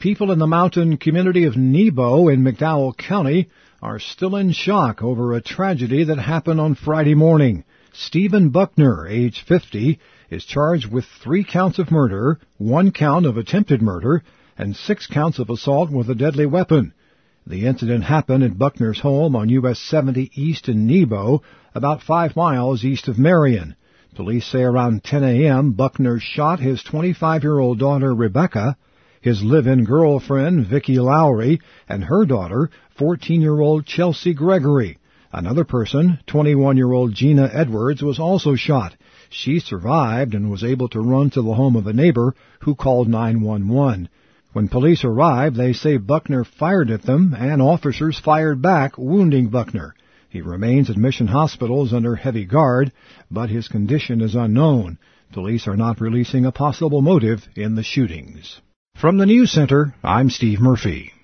People in the mountain community of Nebo in McDowell County are still in shock over a tragedy that happened on Friday morning. Stephen Buckner, age 50, is charged with 3 counts of murder, 1 count of attempted murder, and 6 counts of assault with a deadly weapon. The incident happened at Buckner's home on US 70 East in Nebo, about 5 miles east of Marion. Police say around 10 a.m. Buckner shot his 25-year-old daughter Rebecca, his live-in girlfriend Vicki Lowry, and her daughter, 14-year-old Chelsea Gregory. Another person, 21-year-old Gina Edwards, was also shot. She survived and was able to run to the home of a neighbor who called 911. When police arrived, they say Buckner fired at them, and officers fired back, wounding Buckner. He remains at Mission Hospitals under heavy guard, but his condition is unknown. Police are not releasing a possible motive in the shootings. From the News Center, I'm Steve Murphy.